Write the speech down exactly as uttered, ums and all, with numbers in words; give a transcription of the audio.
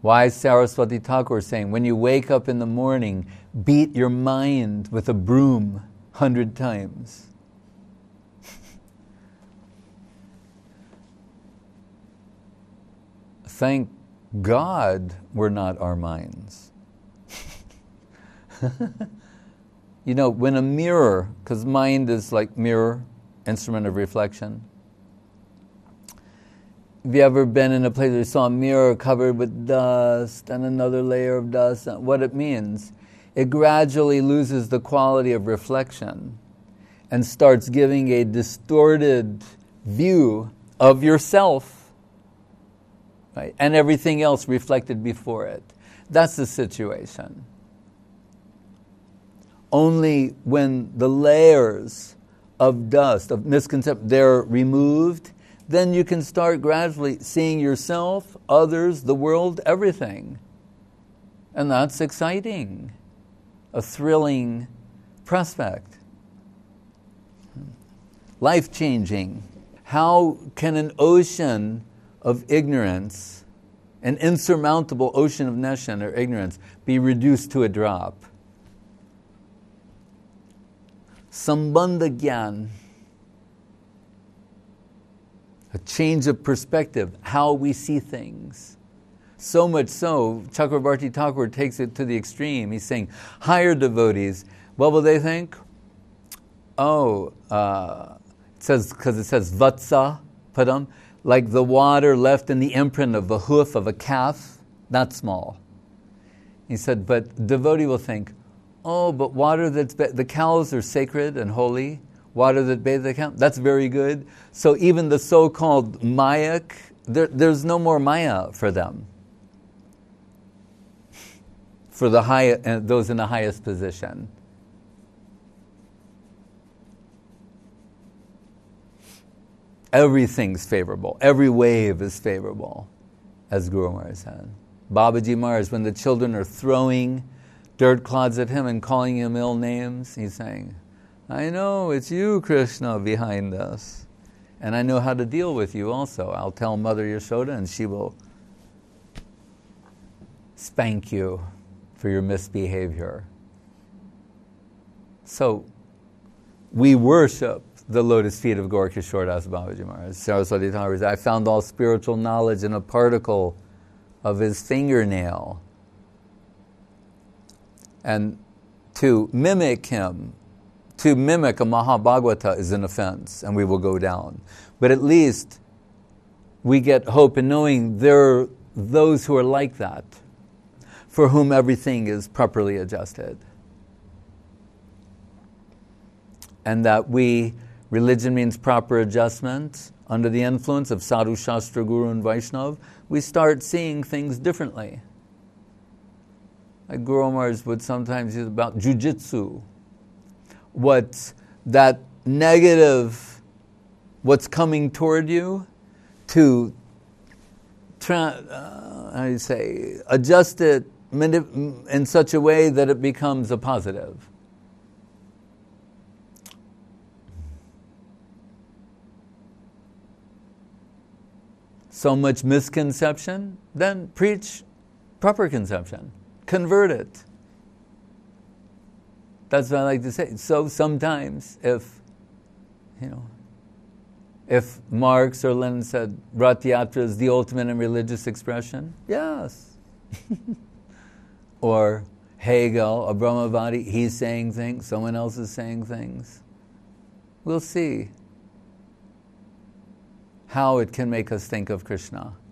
Why is Saraswati Thakur saying, when you wake up in the morning, beat your mind with a broom a hundred times? Thank God we're not our minds. You know, when a mirror, because mind is like mirror, instrument of reflection. Have you ever been in a place where you saw a mirror covered with dust and another layer of dust? What it means, it gradually loses the quality of reflection and starts giving a distorted view of yourself, right? And everything else reflected before it. That's the situation. Only when the layers of dust, of misconception, they're removed, then you can start gradually seeing yourself, others, the world, everything. And that's exciting, a thrilling prospect. Life-changing. How can an ocean of ignorance, an insurmountable ocean of neshan or ignorance, be reduced to a drop? Sambandha Gyan. A change of perspective, how we see things. So much so, Chakravarti Thakur takes it to the extreme. He's saying, higher devotees, what will they think? Oh, uh, it says, because it says vatsa padam, like the water left in the imprint of the hoof of a calf, not small. He said, but devotee will think, oh, but water that's, be- the cows are sacred and holy. Water that bathes the cow, that's very good. So even the so-called Mayak, there, there's no more Maya for them. For the high, uh, those in the highest position. Everything's favorable. Every wave is favorable, as Guru Maharaj said. Babaji Maharaj, when the children are throwing dirt clods at him and calling him ill names, he's saying, I know it's you, Krishna, behind us. And I know how to deal with you also. I'll tell Mother Yashoda and she will spank you for your misbehavior. So, we worship the lotus feet of Gaura Kishore Das Babaji Maharaj. Saraswati Thakur says, I found all spiritual knowledge in a particle of his fingernail. And to mimic him, to mimic a Mahabhagavata is an offense, and we will go down. But at least we get hope in knowing there are those who are like that, for whom everything is properly adjusted. And that we, religion means proper adjustment, under the influence of Sadhu, Shastra, Guru, and Vaishnav, we start seeing things differently. Like Guru Maharaj would sometimes use about jujitsu. What that negative, what's coming toward you, to tra- uh, how do you say, adjust it in such a way that it becomes a positive. So much misconception, then preach proper conception. Convert it. That's what I like to say. So sometimes if, you know, if Marx or Lenin said Rath Yatra is the ultimate in religious expression, yes. Or Hegel or Brahmavadi, he's saying things, someone else is saying things. We'll see how it can make us think of Krishna.